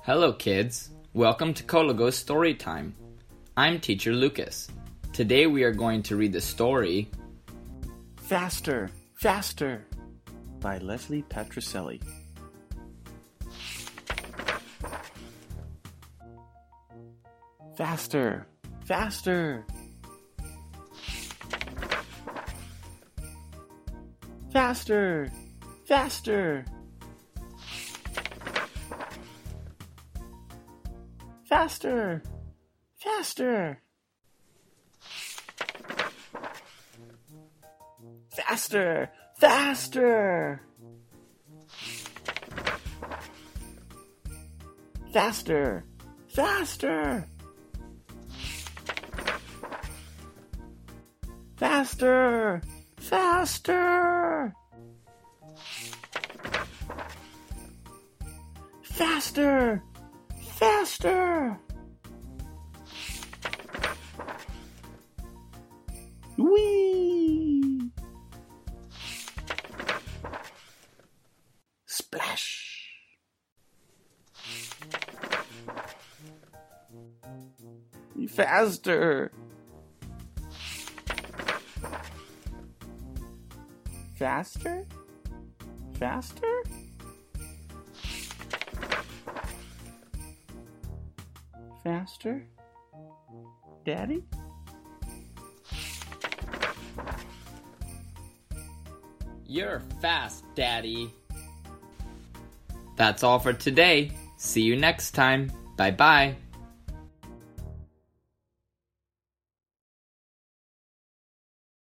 Hello kids, welcome to Kolago Story Time. I'm teacher Lucas. Today we are going to read the story Faster, Faster by Leslie Patricelli. Faster, faster. Faster, faster. Faster, faster. Faster, faster. Faster, faster. Faster, faster. Faster, faster. Whee! Splash! Faster! Faster? Faster? Faster? Daddy? You're fast, Daddy. That's all for today. See you next time. Bye-bye.